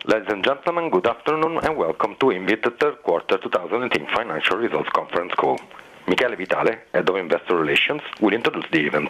Ladies and gentlemen, good afternoon and welcome to INWIT third quarter 2018 financial results conference call. Michele Vitale, Head of Investor Relations, will introduce the event.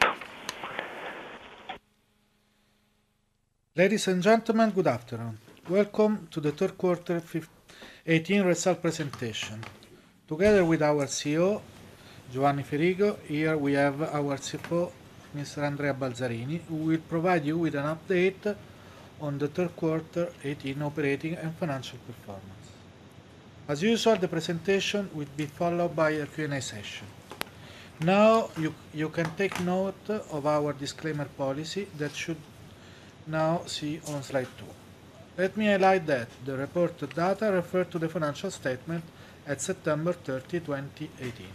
Ladies and gentlemen, good afternoon. Welcome to the third quarter 2018 result presentation. Together with our CEO, Giovanni Ferigo, here we have our CFO, Mr. Andrea Balzarini, who will provide you with an update on the third quarter 2018 operating and financial performance. As usual, the presentation will be followed by a Q&A session. Now you can take note of our disclaimer policy that should now see on slide 2. Let me highlight that the reported data refer to the financial statement at September 30, 2018.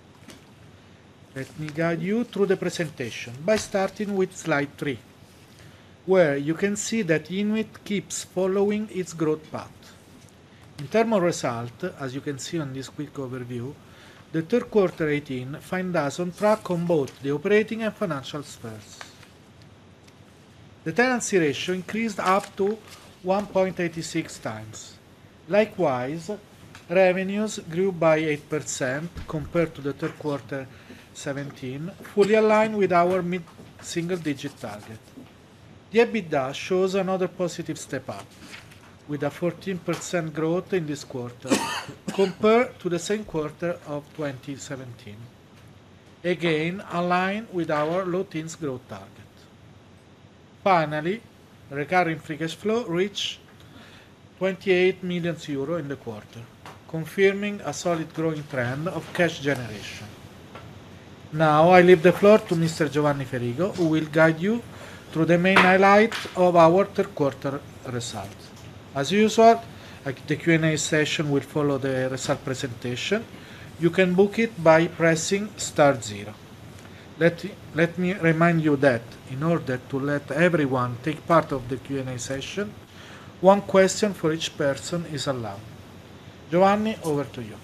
Let me guide you through the presentation by starting with slide 3, where you can see that INWIT keeps following its growth path. In terms of result, as you can see on this quick overview, the third quarter 2018 find us on track on both the operating and financial spheres. The tenancy ratio increased up to 1.86 times. Likewise, revenues grew by 8% compared to the third quarter 2017, fully aligned with our mid-single-digit target. The EBITDA shows another positive step up, with a 14% growth in this quarter compared to the same quarter of 2017. Again, aligned with our low teens growth target. Finally, recurring free cash flow reached 28 million euro in the quarter, confirming a solid growing trend of cash generation. Now I leave the floor to Mr. Giovanni Ferigo, who will guide you through the main highlights of our third quarter results. As usual, the Q&A session will follow the result presentation. You can book it by pressing *0. Let me remind you that in order to let everyone take part of the Q&A session, one question for each person is allowed. Giovanni, over to you.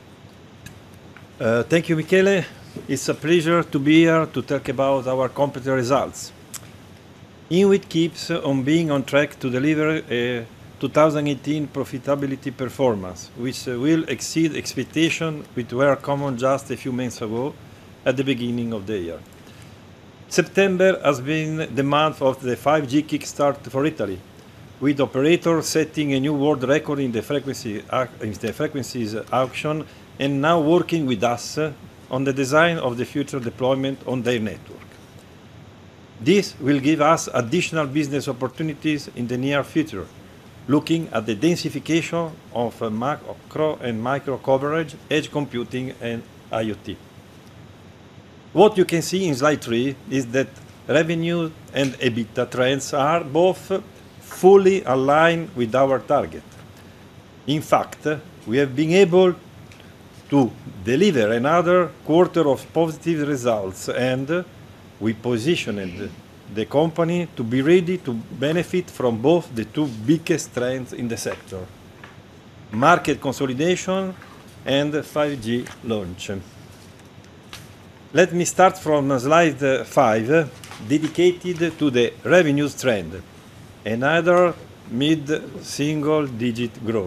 Thank you, Michele. It's a pleasure to be here to talk about our company results. INWIT keeps on being on track to deliver a 2018 profitability performance, which will exceed expectations which were common just a few months ago at the beginning of the year. September has been the month of the 5G kickstart for Italy, with operators setting a new world record in the frequencies auction and now working with us on the design of the future deployment on their network. This will give us additional business opportunities in the near future, looking at the densification of macro and micro coverage, edge computing, and IoT. What you can see in slide 3 is that revenue and EBITDA trends are both fully aligned with our target. In fact, we have been able to deliver another quarter of positive results, and we positioned the company to be ready to benefit from both the two biggest trends in the sector: market consolidation and 5G launch. Let me start from slide 5, dedicated to the revenues trend, another mid-single-digit growth.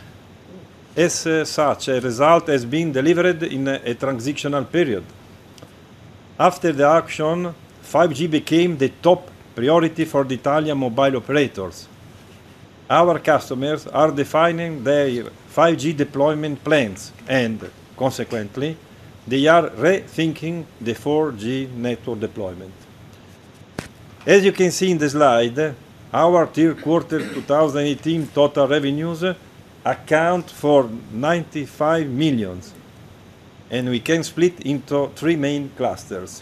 As such, a result has been delivered in a transitional period. After the auction, 5G became the top priority for the Italian mobile operators. Our customers are defining their 5G deployment plans and, consequently, they are rethinking the 4G network deployment. As you can see in the slide, our third quarter 2018 total revenues account for 95 million, and we can split into three main clusters.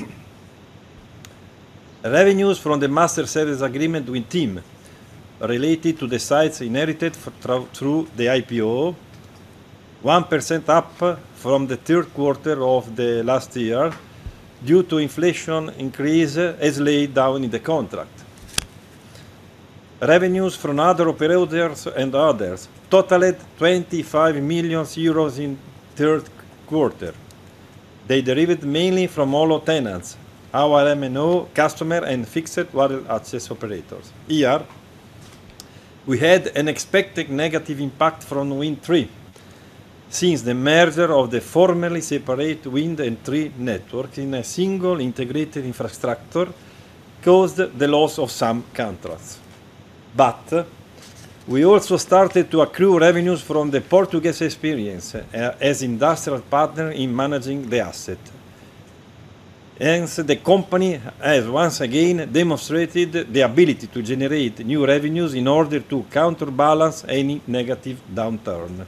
Revenues from the master service agreement with TIM, related to the sites inherited through the IPO, 1% up from the third quarter of the last year due to inflation increase as laid down in the contract. Revenues from other operators and others totaled 25 million euros in third quarter. They derived mainly from all tenants, our MNO customer and fixed wireless access operators. Here, We had an expected negative impact from Wind 3, since the merger of the formerly separate wind and tree networks in a single integrated infrastructure caused the loss of some contracts. But we also started to accrue revenues from the Portuguese experience as industrial partner in managing the asset. Hence, the company has once again demonstrated the ability to generate new revenues in order to counterbalance any negative downturn.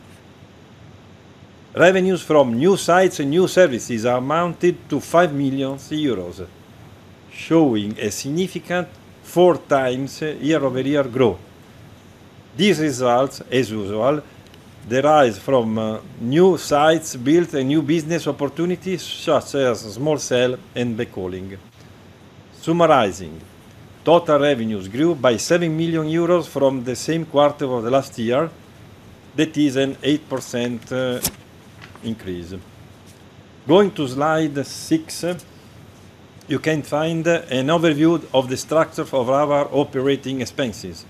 Revenues from new sites and new services amounted to 5 million euros, showing a significant 4 times year-over-year growth. These results, as usual, derive from new sites built and new business opportunities such as small cell and backhauling. Summarizing, total revenues grew by 7 million euros from the same quarter of the last year. That is an 8% increase. Going to slide 6, you can find an overview of the structure of our operating expenses.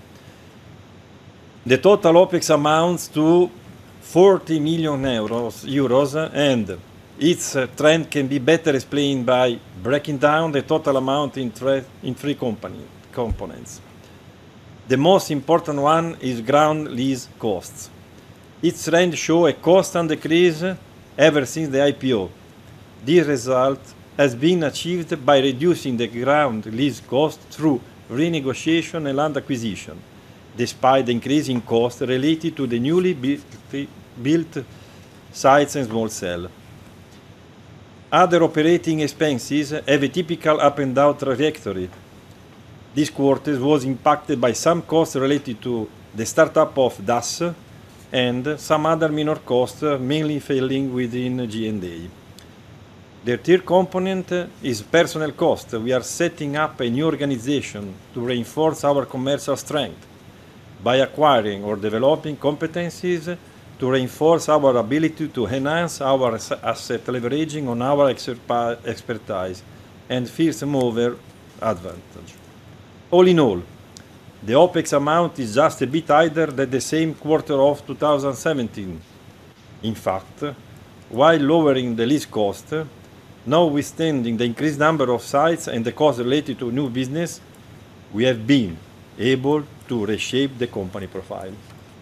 The total OPEX amounts to 40 million euros, and its trend can be better explained by breaking down the total amount in three components. The most important one is ground lease costs. Its trend shows a constant decrease ever since the IPO. This result has been achieved by reducing the ground lease cost through renegotiation and land acquisition, despite the increasing costs related to the newly built sites and small cell. Other operating expenses have a typical up and down trajectory. This quarter was impacted by some costs related to the startup of DAS and some other minor costs, mainly falling within G&A. The third component is personnel cost. We are setting up a new organization to reinforce our commercial strength by acquiring or developing competencies to reinforce our ability to enhance our asset leveraging on our expertise and first mover advantage. All in all, the OPEX amount is just a bit higher than the same quarter of 2017. In fact, while lowering the lease cost, notwithstanding the increased number of sites and the costs related to new business, we have been able to reshape the company profile.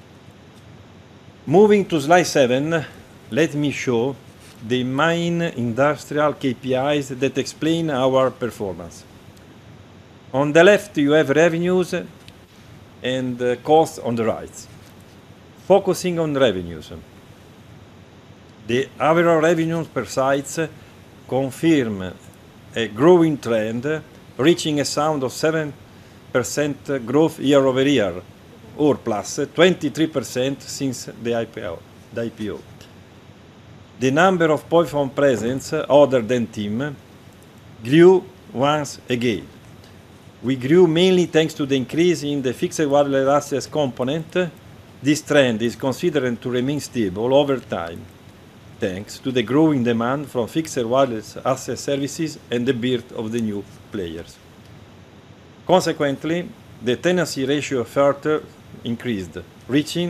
Moving to slide 7, let me show the main industrial KPIs that explain our performance. On the left, you have revenues and costs on the right. Focusing on revenues, the average revenues per site confirm a growing trend, reaching a sound of 7% growth year-over-year, or plus 23% since the IPO. The number of PointPhone presence, other than TIM, grew once again. We grew mainly thanks to the increase in the fixed wireless access component. This trend is considered to remain stable over time, thanks to the growing demand from fixed wireless access services and the birth of the new players. Consequently, the tenancy ratio further increased, reaching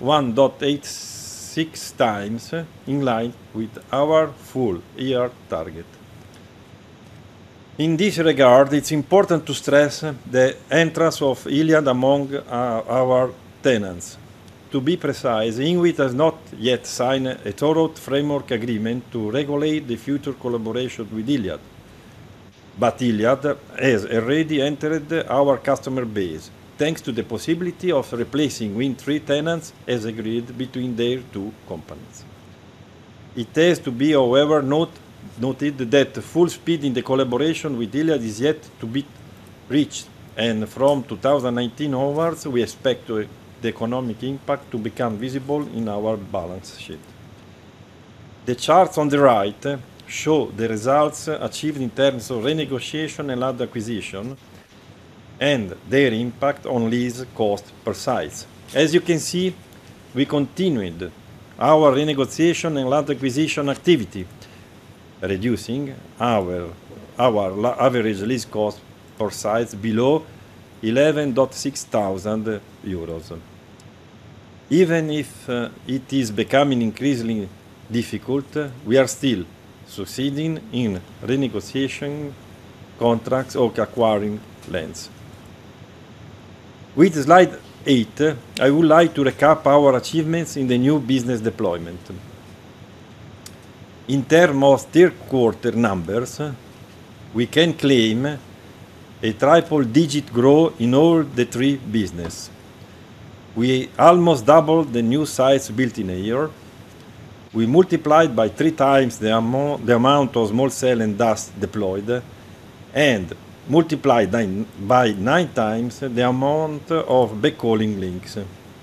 1.86 times, in line with our full-year target. In this regard, it's important to stress the entrance of Iliad among our tenants. To be precise, INWIT has not yet signed a thorough framework agreement to regulate the future collaboration with Iliad, but Iliad has already entered our customer base, thanks to the possibility of replacing Wind 3 tenants as agreed between their two companies. It has to be, however, noted that full speed in the collaboration with Iliad is yet to be reached, and from 2019 onwards, we expect the economic impact to become visible in our balance sheet. The charts on the right show the results achieved in terms of renegotiation and land acquisition and their impact on lease cost per site. As you can see, we continued our renegotiation and land acquisition activity, reducing our average lease cost per site below 11,600 euros. Even if it is becoming increasingly difficult, we are still succeeding in renegotiating contracts or acquiring lands. With slide 8, I would like to recap our achievements in the new business deployment. In terms of third quarter numbers, we can claim a triple-digit growth in all the three business. We almost doubled the new sites built in a year. We multiplied by 3 times the amount of small cell and DAS deployed, and multiplied by 9 times the amount of backhauling links.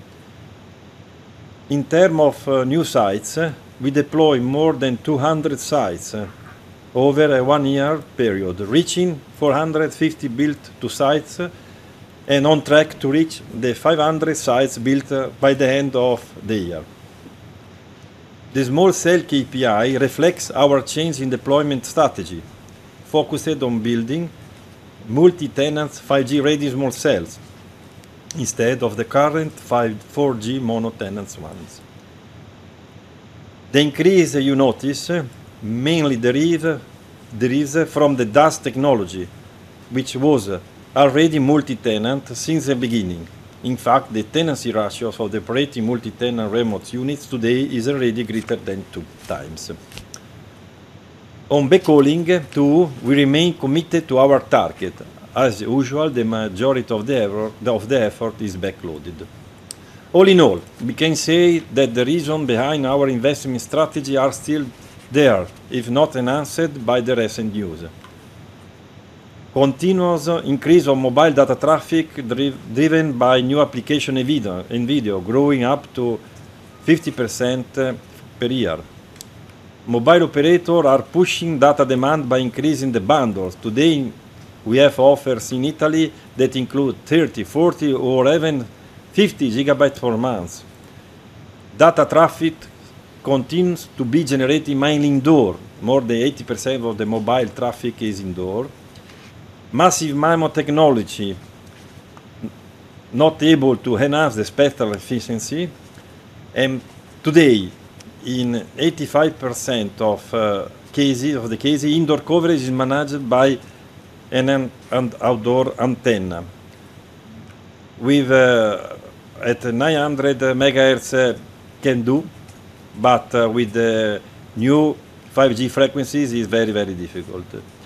In terms of new sites, we deploy more than 200 sites over a 1-year period, reaching 450 built-to sites and on track to reach the 500 sites built by the end of the year. The small cell KPI reflects our change in deployment strategy, focused on building multi-tenant 5G-ready small cells instead of the current 4G mono-tenant ones. The increase you notice mainly derives from the DAS technology, which was already multi-tenant since the beginning. In fact, the tenancy ratios of the operating multi-tenant remote units today is already greater than 2 times. On backhauling, too, we remain committed to our target. As usual, the majority of the effort is backloaded. All in all, we can say that the reason behind our investment strategy are still there, if not enhanced by the recent news. Continuous increase of mobile data traffic driven by new application and video, growing up to 50% per year. Mobile operators are pushing data demand by increasing the bundles. Today, we have offers in Italy that include 30, 40, or even 50 gigabytes per month. Data traffic continues to be generated mainly indoor. More than 80% of the mobile traffic is indoor. Massive MIMO technology not able to enhance the spectral efficiency, and today, in 85% of the cases, indoor coverage is managed by an outdoor antenna. With at 900 megahertz can do, but with the new 5G frequencies is very, very difficult.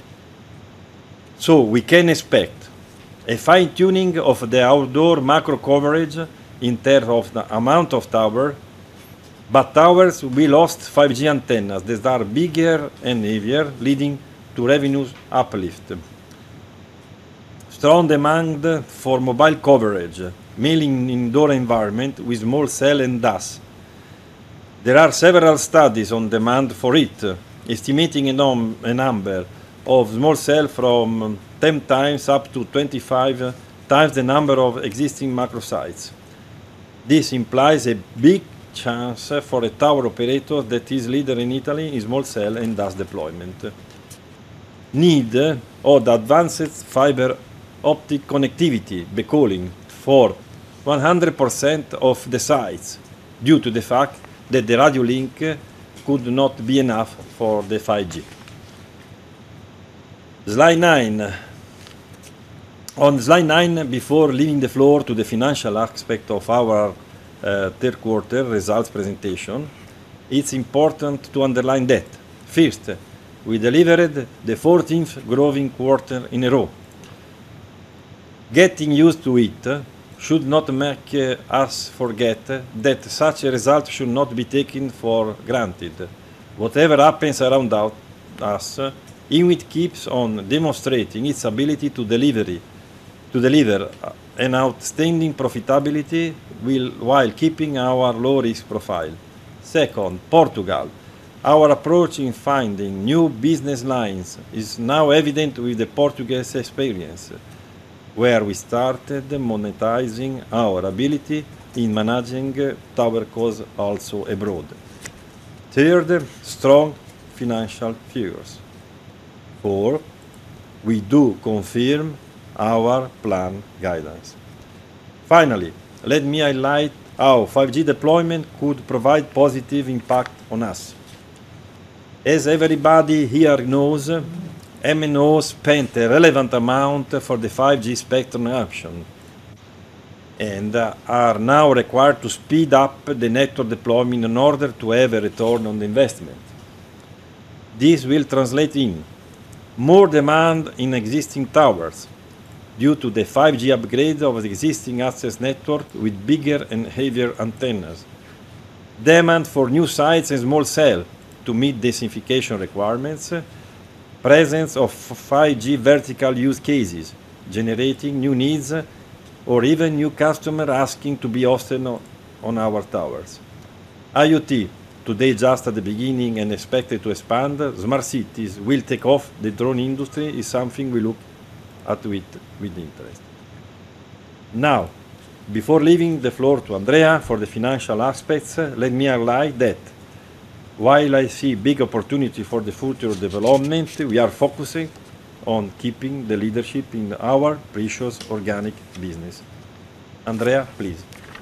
So we can expect a fine-tuning of the outdoor macro coverage in terms of the amount of tower, but towers will host 5G antennas that are bigger and heavier, leading to revenues uplift. Strong demand for mobile coverage, mainly in indoor environment with small cell and DAS. There are several studies on demand for it, estimating a number of small cell from 10 times up to 25 times the number of existing macro sites. This implies a big chance for a tower operator that is leader in Italy in small cell and DAS deployment. Need of advanced fiber optic connectivity, backhauling, for 100% of the sites, due to the fact that the radio link could not be enough for the 5G. Slide 9. On slide 9, before leaving the floor to the financial aspect of our third quarter results presentation, it's important to underline that. First, we delivered the 14th growing quarter in a row. Getting used to it should not make us forget that such a result should not be taken for granted. Whatever happens around us, INWIT keeps on demonstrating its ability to deliver an outstanding profitability while keeping our low-risk profile. Second, Portugal. Our approach in finding new business lines is now evident with the Portuguese experience, where we started monetizing our ability in managing tower costs also abroad. Third, strong financial figures. 4, we do confirm our plan guidance. Finally, let me highlight how 5G deployment could provide positive impact on us. As everybody here knows, MNO spent a relevant amount for the 5G spectrum auction and are now required to speed up the network deployment in order to have a return on the investment. This will translate in more demand in existing towers due to the 5G upgrade of the existing access network with bigger and heavier antennas, demand for new sites and small cells to meet densification requirements, presence of 5G vertical use cases, generating new needs, or even new customers asking to be hosted on our towers. IoT, today just at the beginning and expected to expand, smart cities will take off, the drone industry is something we look at with interest. Now, before leaving the floor to Andrea for the financial aspects, let me highlight that while I see big opportunity for the future development, we are focusing on keeping the leadership in our precious organic business. Andrea, please.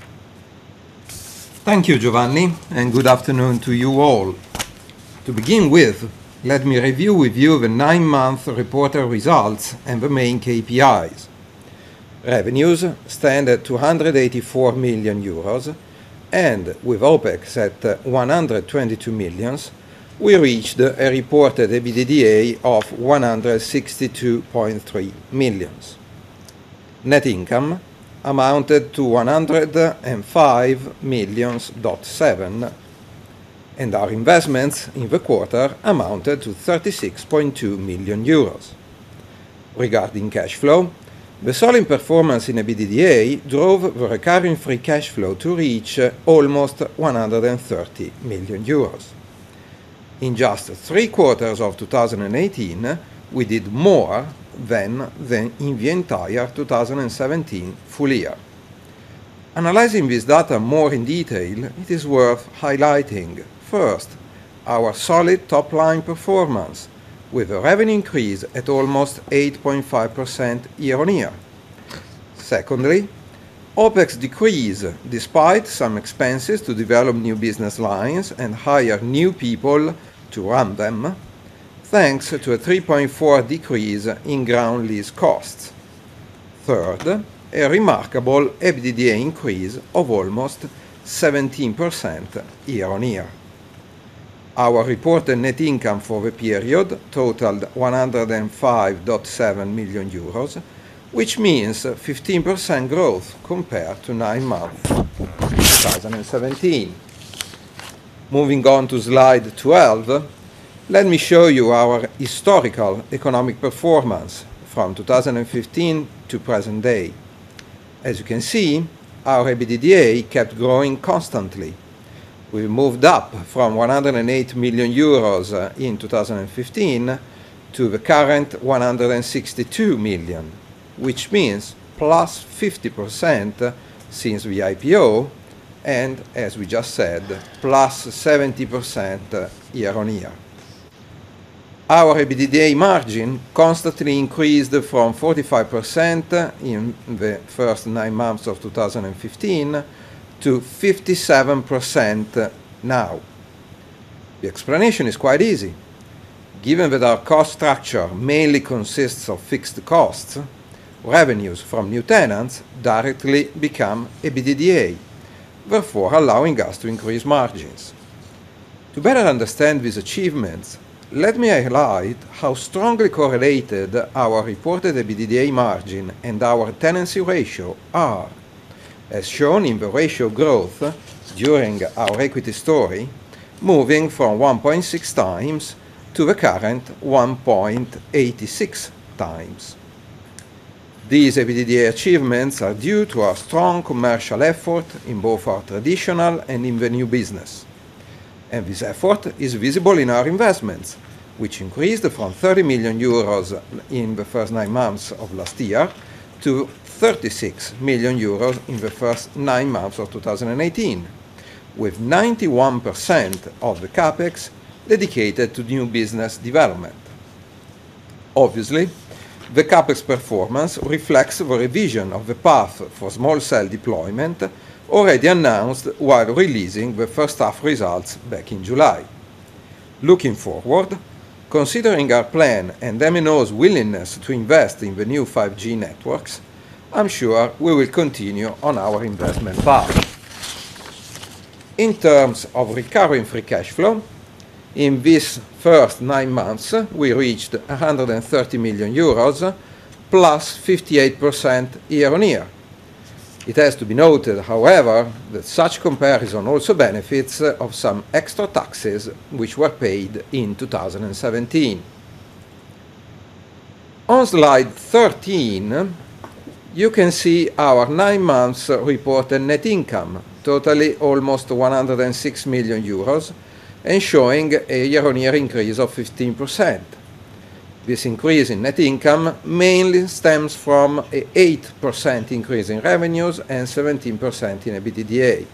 Thank you, Giovanni, and good afternoon to you all. To begin with, let me review with you the 9-month reported results and the main KPIs. Revenues stand at 284 million euros, and with OPEX at 122 million, we reached a reported EBITDA of 162.3 million. Net income amounted to 105.7 million, and our investments in the quarter amounted to 36.2 million euros. Regarding cash flow, the solid performance in EBITDA drove the recurring free cash flow to reach almost 130 million euros. In just 3 quarters of 2018, we did more than in the entire 2017 full year. Analyzing this data more in detail, it is worth highlighting, first, our solid top-line performance, with a revenue increase at almost 8.5% year-on-year. Secondly, OPEX decrease despite some expenses to develop new business lines and hire new people to run them, thanks to a 3.4% decrease in ground lease costs. Third, a remarkable EBITDA increase of almost 17% year-on-year. Our reported net income for the period totaled 105.7 million euros, which means 15% growth compared to 9 months 2017. Moving on to slide 12, let me show you our historical economic performance from 2015 to present day. As you can see, our EBITDA kept growing constantly. We moved up from 108 million euros in 2015 to the current 162 million, which means plus 50% since the IPO, and, as we just said, plus 70% year-on-year. Our EBITDA margin constantly increased from 45% in the first 9 months of 2015 to 57% now. The explanation is quite easy. Given that our cost structure mainly consists of fixed costs, revenues from new tenants directly become EBITDA, therefore allowing us to increase margins. To better understand these achievements, let me highlight how strongly correlated our reported EBITDA margin and our tenancy ratio are, as shown in the ratio growth during our equity story, moving from 1.6 times to the current 1.86 times. These EBITDA achievements are due to our strong commercial effort in both our traditional and in the new business. And this effort is visible in our investments, which increased from 30 million euros in the first 9 months of last year to 36 million euros in the first 9 months of 2018, with 91% of the CapEx dedicated to new business development. Obviously, the CapEx performance reflects the revision of the path for small cell deployment already announced while releasing the first half results back in July. Looking forward, considering our plan and MNO's willingness to invest in the new 5G networks, I'm sure we will continue on our investment path. In terms of recurring free cash flow, in these first 9 months we reached 130 million euros, plus 58% year-on-year. It has to be noted, however, that such comparison also benefits of some extra taxes which were paid in 2017. On slide 13, you can see our 9 months reported net income, totally almost 106 million euros, and showing a year-on-year increase of 15%. This increase in net income mainly stems from an 8% increase in revenues and 17% in EBITDA.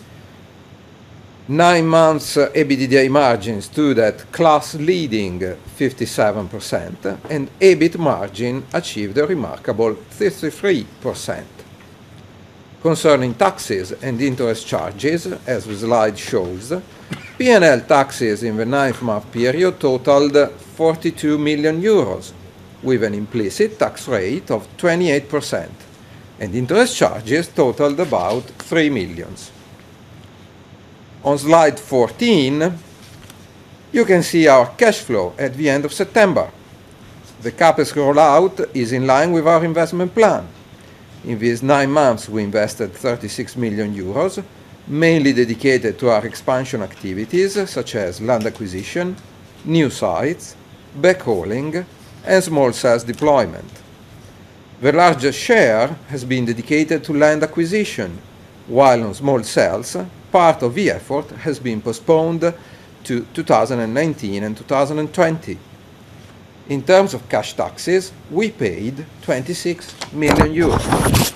9 months EBITDA margin stood at class-leading 57%, and EBIT margin achieved a remarkable 33%. Concerning taxes and interest charges, as the slide shows, P&L taxes in the 9-month period totaled 42 million euros, with an implicit tax rate of 28%, and interest charges totaled about 3 million. On slide 14, you can see our cash flow at the end of September. The CapEx rollout is in line with our investment plan. In these 9 months, we invested 36 million euros, mainly dedicated to our expansion activities such as land acquisition, new sites, backhauling, and small cells deployment. The largest share has been dedicated to land acquisition, while on small cells, part of the effort has been postponed to 2019 and 2020. In terms of cash taxes, we paid 26 million euros.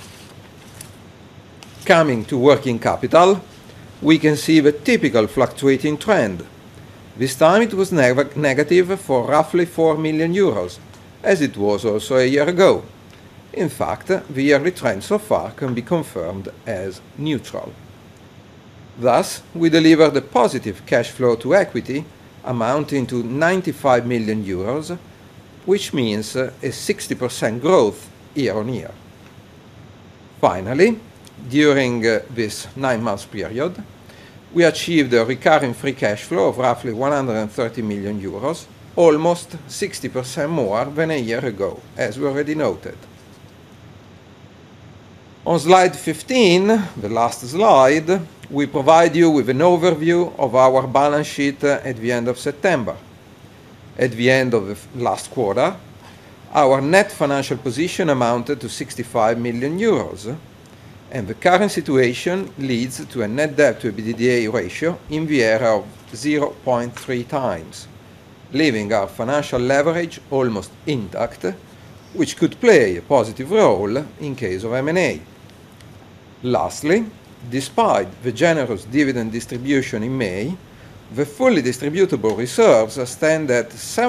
Coming to working capital, we can see the typical fluctuating trend. This time it was negative for roughly 4 million euros, as it was also a year ago. In fact, the yearly trend so far can be confirmed as neutral. Thus, we delivered a positive cash flow to equity amounting to 95 million euros, which means a 60% growth year-on-year. Finally, during this 9-month period, we achieved a recurring free cash flow of roughly 130 million euros, almost 60% more than a year ago, as we already noted. On slide 15, the last slide, we provide you with an overview of our balance sheet at the end of September. At the end of the last quarter, our net financial position amounted to 65 million euros, and the current situation leads to a net debt to EBITDA ratio in the area of 0.3 times, leaving our financial leverage almost intact, which could play a positive role in case of M&A. Lastly, despite the generous dividend distribution in May, the fully distributable reserves stand at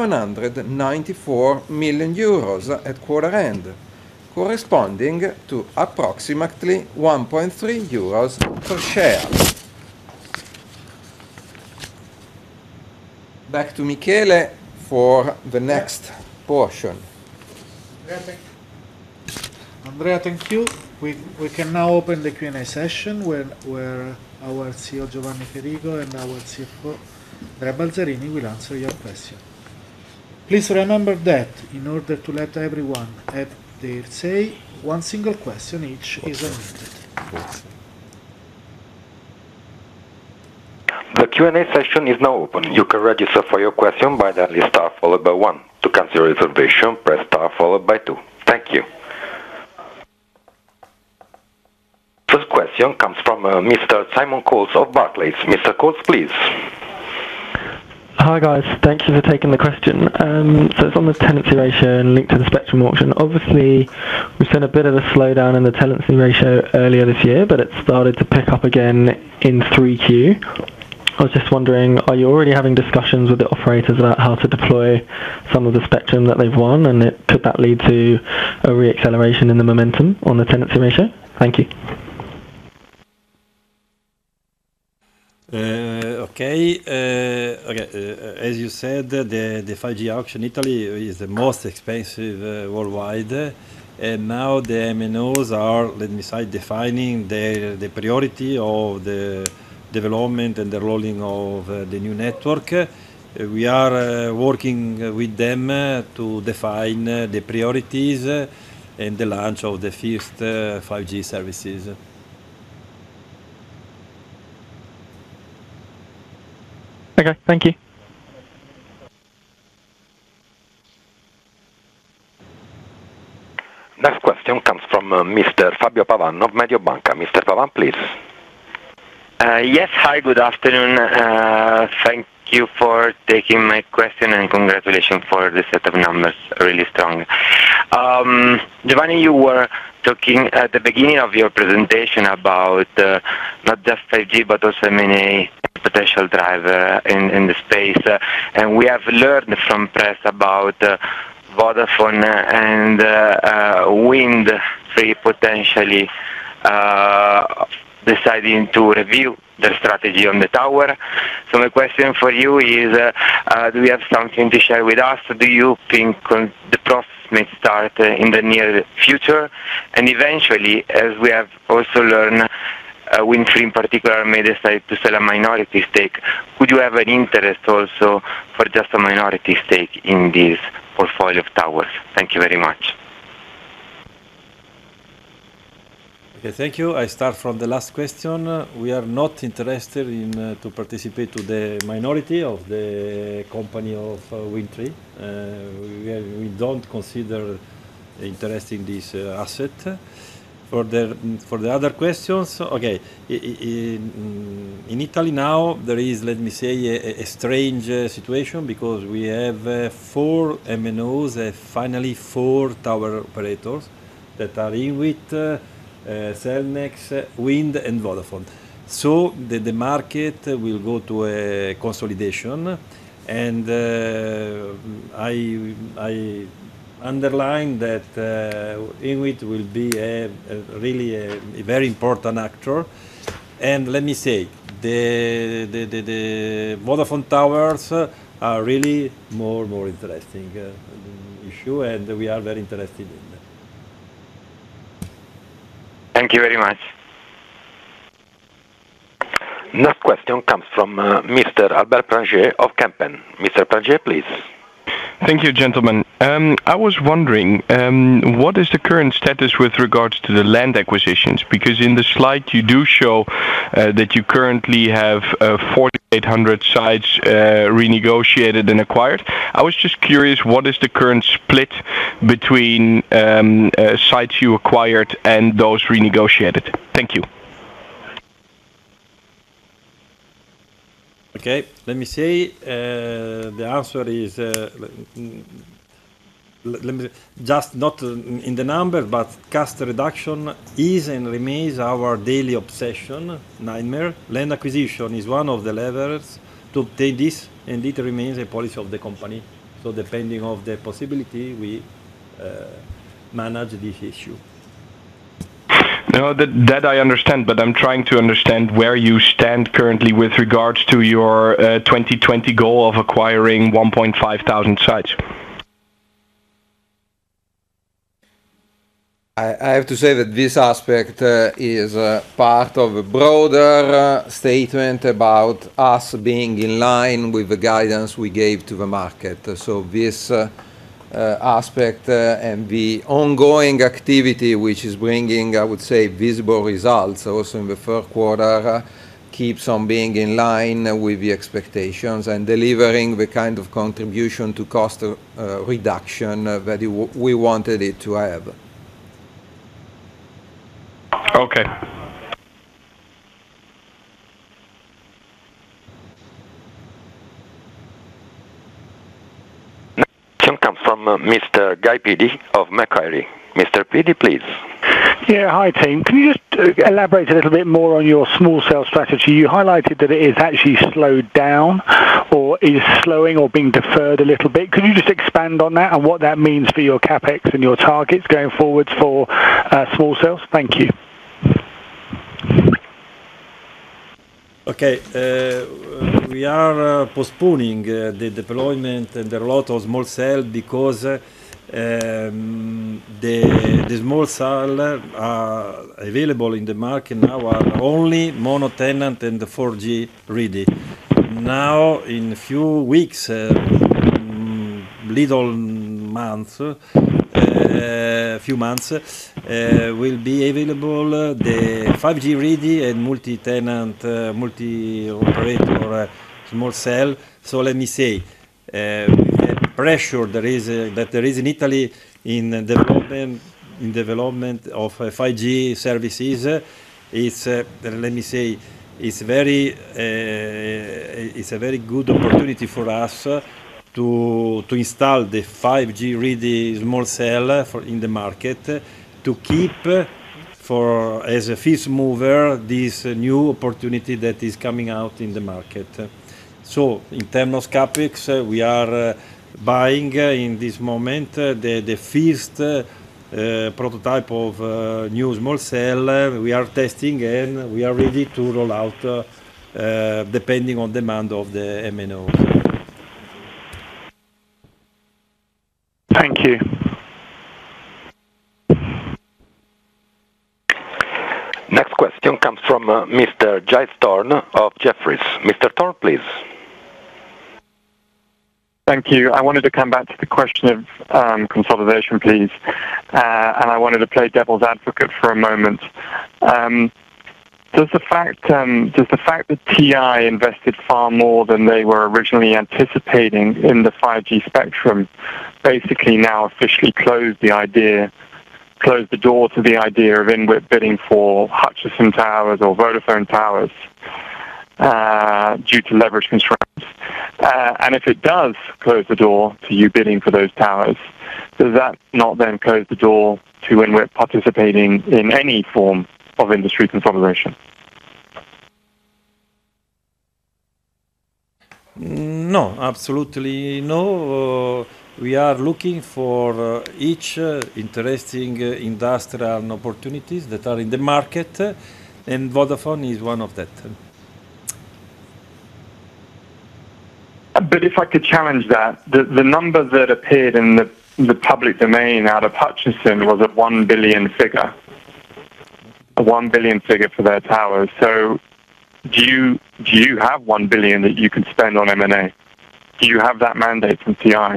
794 million euros at quarter end, corresponding to approximately 1.3 euros per share. Back to Michele for the next portion. Andrea, thank you. We can now open the Q&A session where our CEO Giovanni Ferigo and our CFO Andrea Balzarini will answer your question. Please remember that in order to let everyone have their say, one single question each is unmuted. The Q&A session is now open. You can register for your question by dialing star followed by 1. To cancel your reservation, press star followed by 2. Thank you. First question comes from Mr. Simon Coles of Barclays. Mr. Coles, please. Hi guys, thank you for taking the question. So it's on the tenancy ratio and linked to the spectrum auction. Obviously, we've seen a bit of a slowdown in the tenancy ratio earlier this year, but it started to pick up again in 3Q. I was just wondering, are you already having discussions with the operators about how to deploy some of the spectrum that they've won, and could that lead to a re-acceleration in the momentum on the tenancy ratio? Thank you. As you said, the 5G auction in Italy is the most expensive worldwide, and now the MNOs are, let me say, defining the priority of the development and the rolling of the new network. We are working with them to define the priorities and the launch of the first 5G services. Okay, thank you. Next question comes from Mr. Fabio Pavan of Mediobanca. Mr. Pavan, please. Yes, hi, good afternoon. Thank you for taking my question and congratulations for the set of numbers, really strong. Giovanni, you were talking at the beginning of your presentation about not just 5G but also M&A potential driver in the space, and we have learned from press about Vodafone and Wind Tre potentially deciding to review their strategy on the tower. So my question for you is, do you have something to share with us? Do you think the process may start in the near future? And eventually, as we have also learned, Wind Tre in particular may decide to sell a minority stake. Would you have an interest also for just a minority stake in this portfolio of towers? Thank you very much. Okay, thank you. I start from the last question. We are not interested in to participate to the minority of the company of Wind Tre. We don't consider interest in this asset. For the other questions, okay, in Italy now there is, let me say, a strange situation because we have 4 MNOs, finally 4 tower operators that are INWIT, Cellnex, Wind and Vodafone. So the market will go to a consolidation, and I underline that INWIT will be really a very important actor. And let me say, the Vodafone towers are really more interesting issue, and we are very interested in that. Thank you very much. Next question comes from Mr. Albert Pranger of Kempen. Mr. Pranger, please. Thank you, gentlemen. I was wondering, what is the current status with regards to the land acquisitions? Because in the slide you do show that you currently have 4,800 sites renegotiated and acquired. I was just curious, what is the current split between sites you acquired and those renegotiated? Thank you. Okay, let me say, the answer is, let me just not in the number, but cost reduction is and remains our daily obsession, nightmare. Land acquisition is one of the levers to obtain this, and it remains a policy of the company. So depending on the possibility, we manage this issue. No, that I understand, but I'm trying to understand where you stand currently with regards to your 2020 goal of acquiring 1,500 sites. I have to say that this aspect is part of a broader statement about us being in line with the guidance we gave to the market. So this aspect and the ongoing activity, which is bringing, I would say, visible results also in the third quarter, keeps on being in line with the expectations and delivering the kind of contribution to cost reduction that we wanted it to have. Okay. Next question comes from Mr. Guy Peddy of Macquarie. Mr. Peddy, please. Yeah, hi team. Can you just elaborate a little bit more on your small cell strategy? You highlighted that it is actually slowed down or is slowing or being deferred a little bit. Could you just expand on that and what that means for your CapEx and your targets going forwards for small cells? Thank you. Okay, we are postponing the deployment and the rollout of small cell because the small cell are available in the market now are only mono-tenant and 4G ready. Now, in a few weeks, few months, will be available the 5G ready and multi-tenant, multi-operator small cell. So let me say, the pressure there is in Italy in development of 5G services is let me say it's a very good opportunity for us to install the 5G ready small cell in the market to keep as a first mover this new opportunity that is coming out in the market. So in terms of CapEx, we are buying in this moment the first prototype of new small cell. We are testing and we are ready to roll out depending on demand of the MNO. Thank you. Next question comes from Mr. Giles Thorne of Jefferies. Mr. Thorne, please. Thank you. I wanted to come back to the question of consolidation, please, and I wanted to play devil's advocate for a moment. Does the fact that TI invested far more than they were originally anticipating in the 5G spectrum basically now officially close the door to the idea of INWIT bidding for Hutchison Towers or Vodafone Towers due to leverage constraints? And if it does close the door to you bidding for those towers, does that not then close the door to INWIT participating in any form of industry consolidation? No, absolutely no. We are looking for each interesting industrial opportunities that are in the market, and Vodafone is one of that. But if I could challenge that, the number that appeared in the public domain out of Hutchison was a 1 billion figure. A 1 billion figure for their towers. So do you have 1 billion that you can spend on M&A? Do you have that mandate from TI?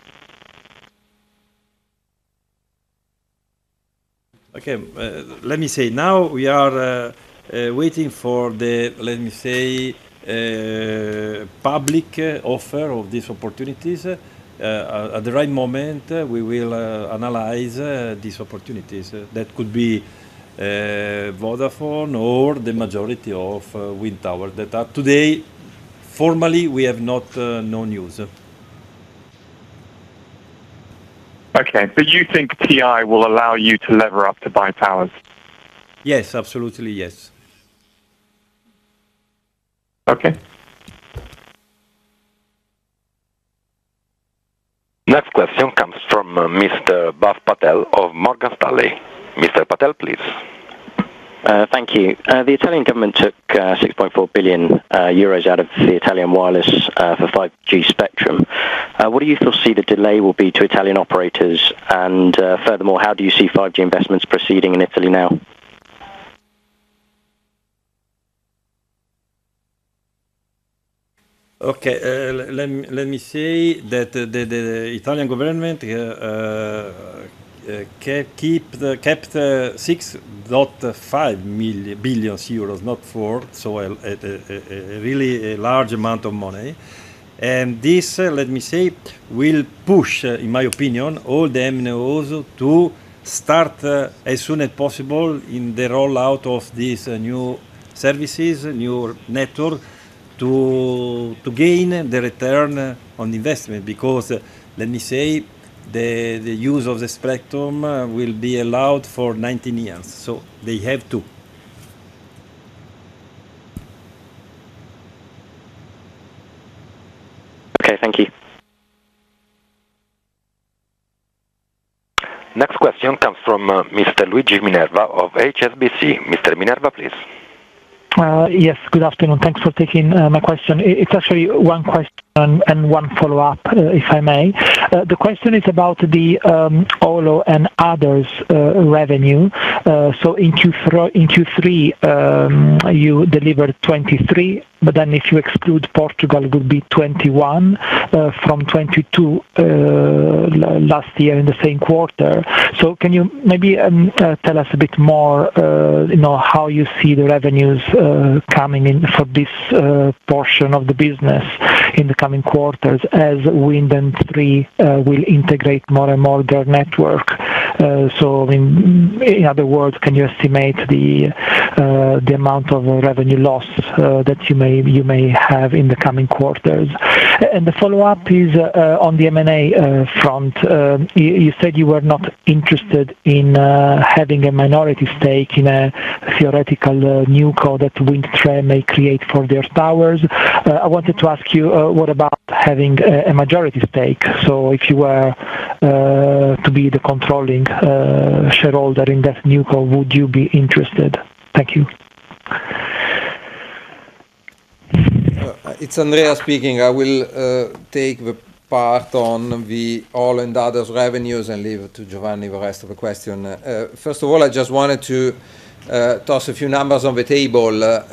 Okay, let me say, now we are waiting for the, let me say, public offer of these opportunities. At the right moment, we will analyze these opportunities. That could be Vodafone or the majority of wind towers that are today, formally, we have not no news. Okay, but you think TI will allow you to lever up to buy towers? Yes, absolutely, yes. Okay. Next question comes from Mr. Bhav Patel of Morgan Stanley. Mr. Patel, please. Thank you. The Italian government took 6.4 billion euros out of the Italian wireless for 5G spectrum. What do you foresee the delay will be to Italian operators? And furthermore, how do you see 5G investments proceeding in Italy now? Okay, let me say that the Italian government kept 6.5 billion euros, not 4, so a really a large amount of money. And this, let me say, will push, in my opinion, all the MNOs to start as soon as possible in the rollout of these new services, new network, to gain the return on investment. Because, let me say, the use of the spectrum will be allowed for 19 years, so they have to. Okay, thank you. Next question comes from Mr. Luigi Minerva of HSBC. Mr. Minerva, please. Yes, good afternoon. Thanks for taking my question. It's actually one question and one follow-up, if I may. The question is about the OLO and others revenue. So in Q3, you delivered 23, but then if you exclude Portugal, it would be 21 from 22 last year in the same quarter. So can you maybe tell us a bit more, how you see the revenues coming in for this portion of the business in the coming quarters as Wind and 3 will integrate more and more their network. So in other words, can you estimate the amount of revenue loss that you may have in the coming quarters? And the follow-up is on the M&A front. You said you were not interested in having a minority stake in a theoretical NewCo that Wind3 may create for their towers. I wanted to ask you, what about having a majority stake? So if you were to be the controlling shareholder in that NewCo, would you be interested? Thank you. It's Andrea speaking. I will take the part on the all and others revenues and leave to Giovanni the rest of the question. First of all, I just wanted to toss a few numbers on the table.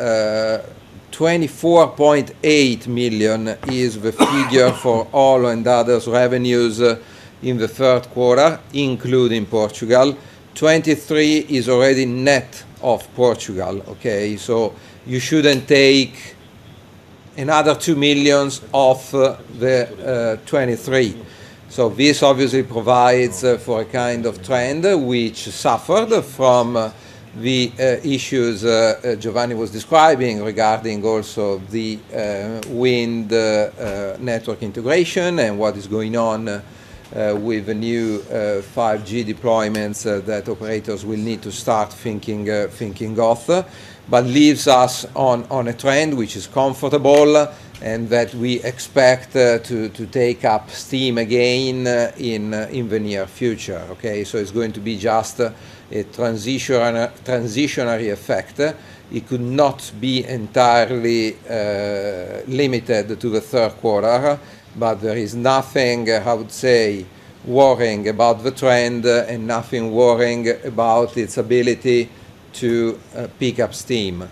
24.8 million is the figure for all and others revenues in the third quarter, including Portugal. 23 is already net of Portugal, okay? So you shouldn't take another 2 millions off the 23. So this obviously provides for a kind of trend which suffered from the issues Giovanni was describing regarding also the wind network integration and what is going on with the new 5G deployments that operators will need to start thinking of, but leaves us on a trend which is comfortable and that we expect to take up steam again in the near future. Okay, so it's going to be just a transitionary effect. It could not be entirely limited to the third quarter, but there is nothing, I would say, worrying about the trend and nothing worrying about its ability to pick up steam.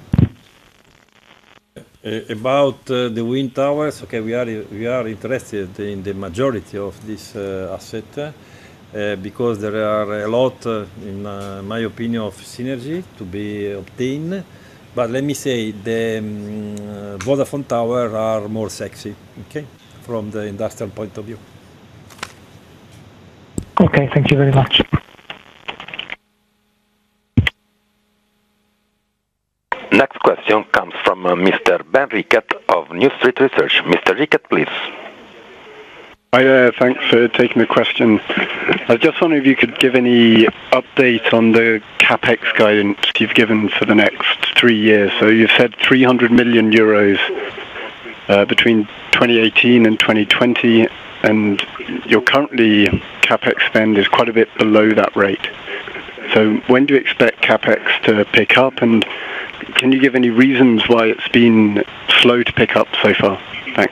About the wind towers, okay, we are interested in the majority of this asset because there are a lot, in my opinion, of synergy to be obtained. But let me say the Vodafone Tower are more sexy, okay, from the industrial point of view. Okay, thank you very much. Next question comes from Mr. Ben Rickett of New Street Research. Mr. Rickett, please. Hi there, thanks for taking the question. I just wonder if you could give any update on the capex guidance you've given for the next 3 years. So you've said 300 million euros between 2018 and 2020, and your currently capex spend is quite a bit below that rate. So when do you expect capex to pick up, and can you give any reasons why it's been slow to pick up so far? Thanks.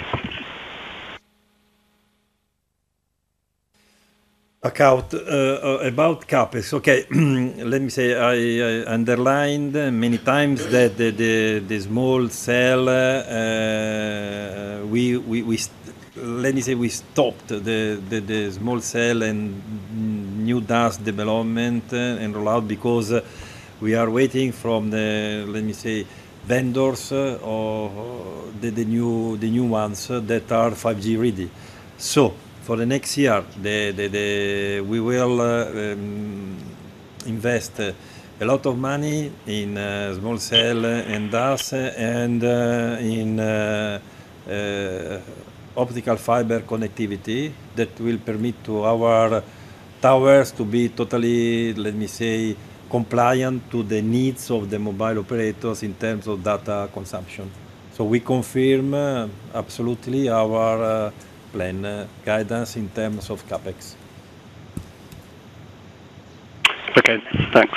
About CapEx, okay. Let me say I underlined many times that the small cell let me say we stopped the small cell and new DAS development and rollout because we are waiting from the, let me say, vendors or the new ones that are 5G ready. So for the next year, we will invest a lot of money in small cell and DAS and in optical fiber connectivity that will permit to our towers to be totally, let me say, compliant to the needs of the mobile operators in terms of data consumption. So we confirm absolutely our plan guidance in terms of CapEx. Okay, thanks.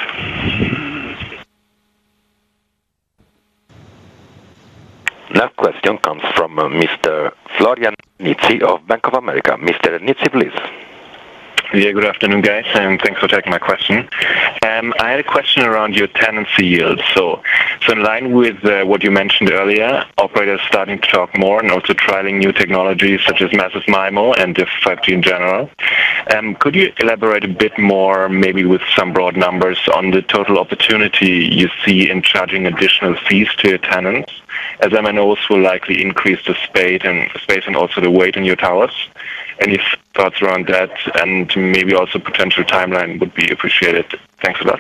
Next question comes from Mr. Florian Nizzi of Bank of America. Mr. Nizzi, please. Yeah, good afternoon, guys, and thanks for taking my question. I had a question around your tenancy yield. So in line with what you mentioned earlier, operators starting to talk more and also trialing new technologies such as Massive MIMO and the 5G in general. Could you elaborate a bit more, maybe with some broad numbers, on the total opportunity you see in charging additional fees to your tenants, as MNOs will likely increase the space and also the weight in your towers? Any thoughts around that, and maybe also potential timeline would be appreciated. Thanks a lot.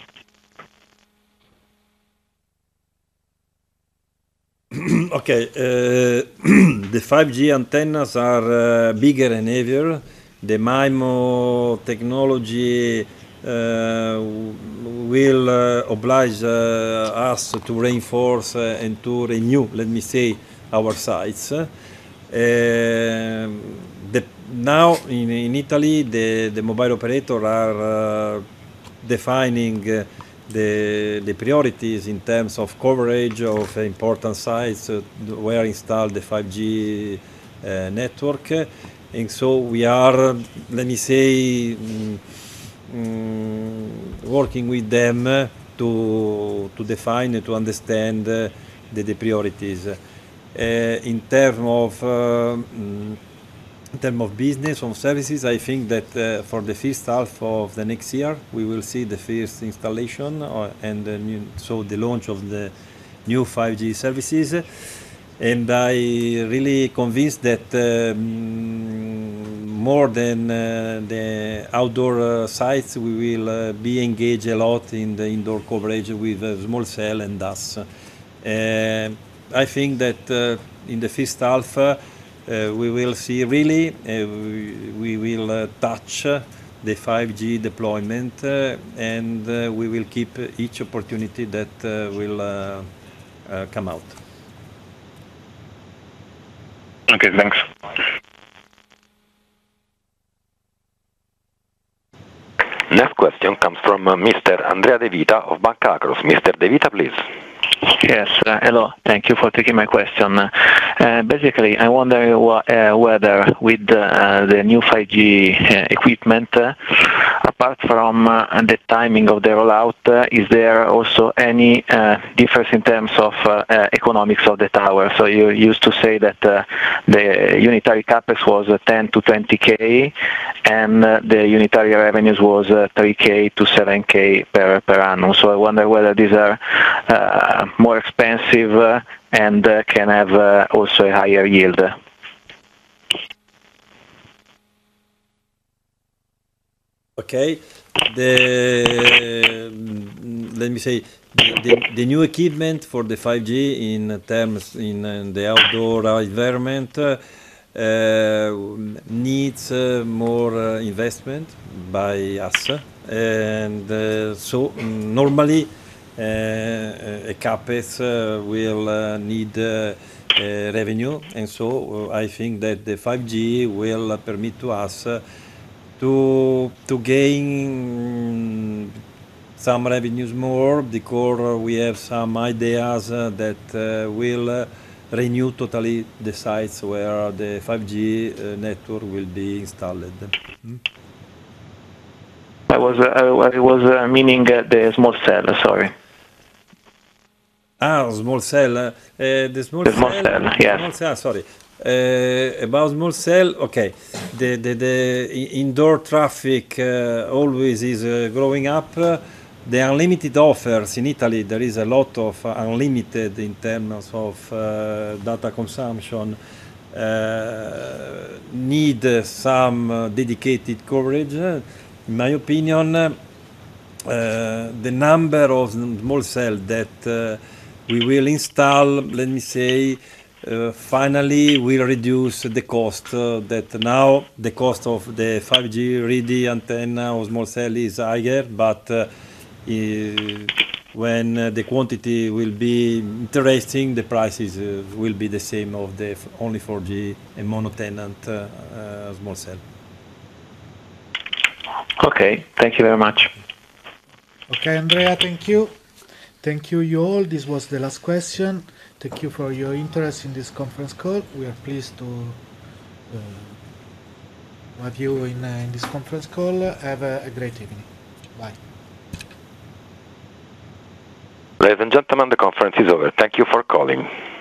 Okay, the 5G antennas are bigger and heavier. The MIMO technology will oblige us to reinforce and to renew, let me say, our sites. Now in Italy, the mobile operators are defining the priorities in terms of coverage of important sites where installed the 5G network, and so we are, let me say, working with them to define and to understand the priorities. In terms of business, of services, I think that for the first half of the next year, we will see the first installation and the launch of the new 5G services. And I really convinced that more than the outdoor sites, we will be engaged a lot in the indoor coverage with small cell and DAS. I think that in the first half, we will see really, we will touch the 5G deployment, and we will keep each opportunity that will come out. Okay, thanks. Next question comes from Mr. Andrea De Vita of Banca Akros. Mr. De Vita, please. Yes, hello. Thank you for taking my question. Basically, I wonder whether with the new 5G equipment, apart from the timing of the rollout, is there also any difference in terms of economics of the tower? So you used to say that the unitary capex was 10 to 20k, and the unitary revenues was 3k to 7k per annum. So I wonder whether these are more expensive and can have also a higher yield. Okay, let me say the new equipment for the 5G in the outdoor environment needs more investment by us, and so normally a CapEx will need revenue, and so I think that the 5G will permit to us to gain some revenues more, because we have some ideas that will renew totally the sites where the 5G network will be installed. I was meaning the small cell, sorry. Small cell. The small cell, yes. Small cell, sorry. About small cell, okay. The indoor traffic always is growing up. The unlimited offers in Italy, there is a lot of unlimited in terms of data consumption, need some dedicated coverage. In my opinion, the number of small cells that we will install, let me say, finally will reduce the cost. That now the cost of the 5G ready antenna or small cell is higher, but when the quantity will be interesting, the prices will be the same of the only 4G and mono-tenant small cell. Okay, thank you very much. Okay, Andrea, thank you. Thank you all. This was the last question. Thank you for your interest in this conference call. We are pleased to have you in this conference call. Have a great evening. Bye. Ladies and gentlemen, the conference is over. Thank you for calling.